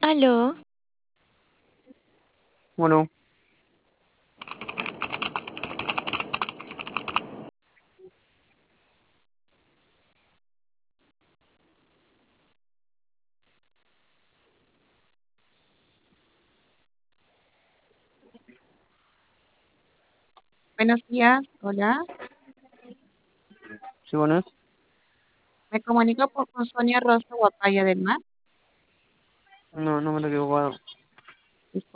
Aló, Bueno, Buenos días, hola. sí, bueno, Me comunico con Sonia Rosa Guapaya del Mar. no, no me lo he equivocado.